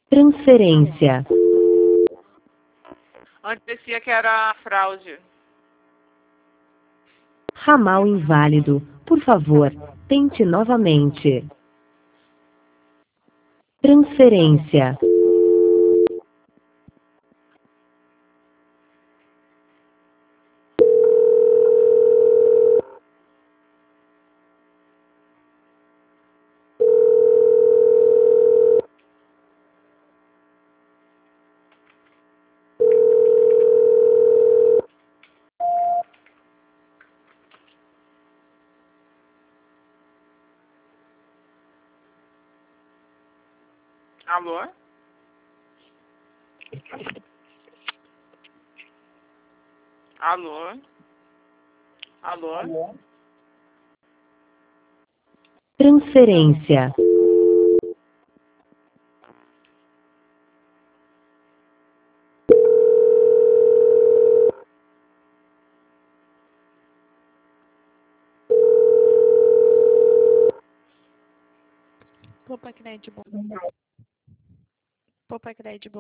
Transferência. Antes parecia que era fraude. Ramal inválido. Por favor, tente novamente. Transferência. Alô? Alô? Alô? Transferência. Poupa crédito. Poupa crédito.